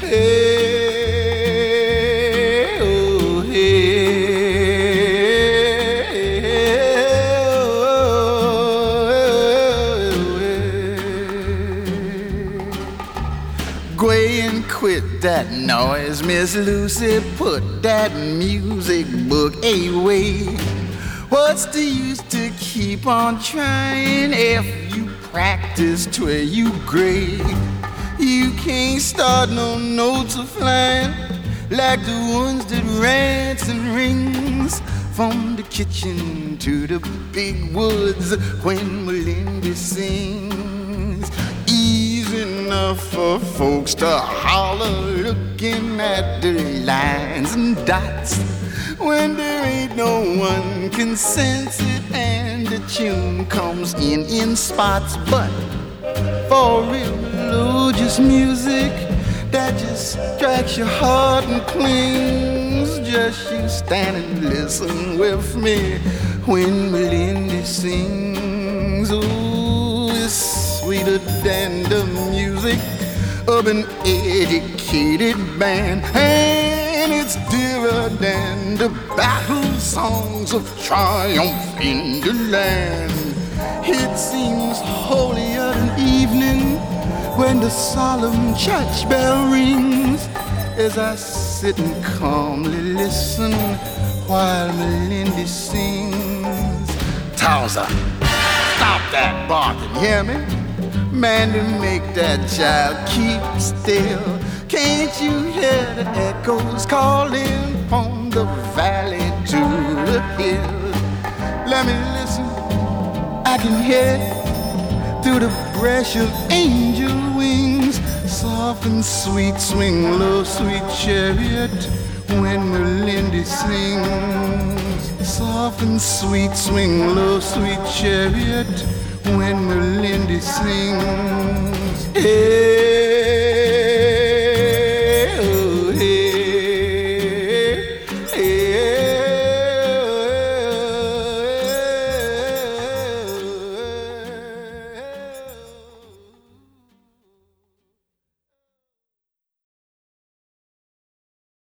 Hey, oh, hey, oh, go and quit that noise, Miss Lucy. Put that music book away. What's the use to keep on trying if you practice till you gray? You can't start no notes of flying like the ones that rants and rings from the kitchen to the big woods when Melinda sings. Easy enough for folks to holler looking at the lines and dots when there ain't no one can sense it and the tune comes in spots. But for real melodious music that just strikes your heart and clings, just you stand and listen with me when Melinda sings. Oh, it's sweeter than the music of an educated band, and it's dearer than the battle songs of triumph in the land. It seems holier than evening when the solemn church bell rings, as I sit and calmly listen while Melinda sings. Towser, stop that barking, hear me? Mandy, make that child keep still. Can't you hear the echoes calling from the valley to the hill? Let me listen, I can hear it through the brush of angel wings. Soft and sweet, swing low, sweet chariot when Melinda sings. Soft and sweet, swing low, sweet chariot when Melinda sings. Hey.